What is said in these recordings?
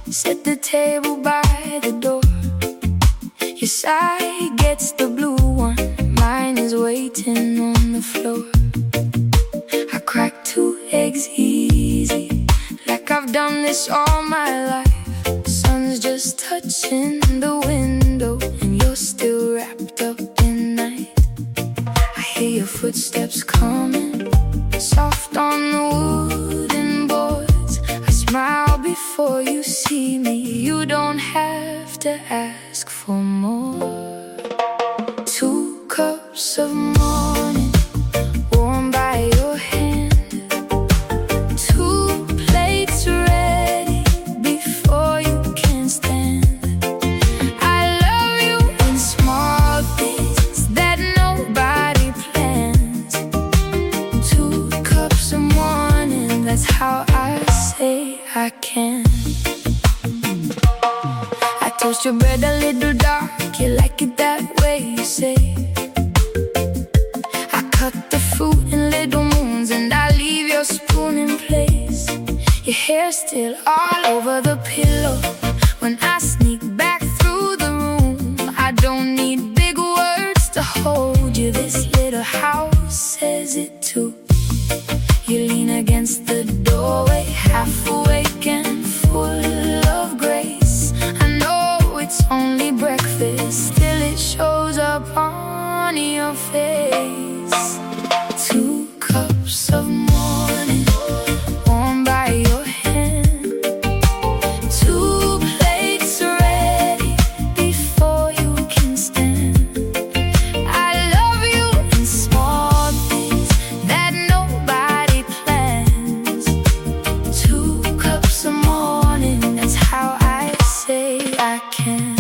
Set the table by the door. Your side gets the blue one, mine is waiting on the floor. I crack 2 eggs easy, like I've done this all my life. Sun's just touching the window, and you're still wrapped up in night. I hear your footsteps coming, soft on the wooden boards. I smile before you see me, you don't have to ask for more. 2 cups of morning, warm by your hand. 2 plates ready before you can stand. I love you in small things that nobody plans. 2 cups of morning, that's how I say I can. I toast your bread a little dark, you like it that way, you say. I cut the fruit in little moons, and I leave your spoon in place. Your hair still all over the pillow when I sneak back through the room. I don't need big words to hold you, this little house says it too. You lean against the doorway, half awake and full of grace. I know it's only breakfast, still it shows up on your face. 2 cups of morning, warm by your hand. 2 plates ready before you can stand. I love you in small things that nobody plans. 2 cups of morning, that's how I say I can.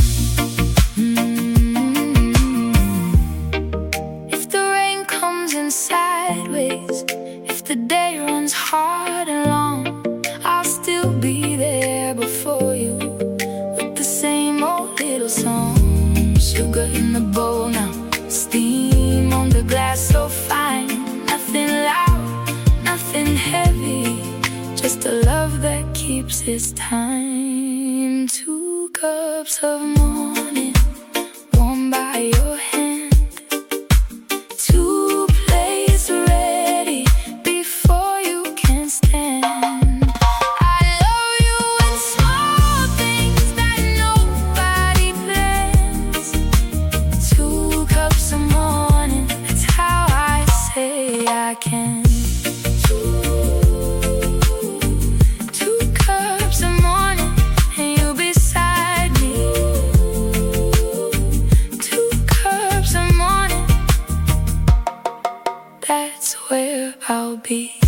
If the rain comes in sideways, if the day runs hard and long, I'll still be there before you with the same old little song. Sugar in the bowl now, steam on the glass so fine. Nothing loud, nothing heavy, just a love that keeps its time. 2 cups of morning, warm by your hand. 2 plates ready before you can stand. I love you in small things that nobody plans. 2 cups of morning, that's how I say I can. 2 cups of morning, and you beside me. 2 cups of morning, that's where I'll be.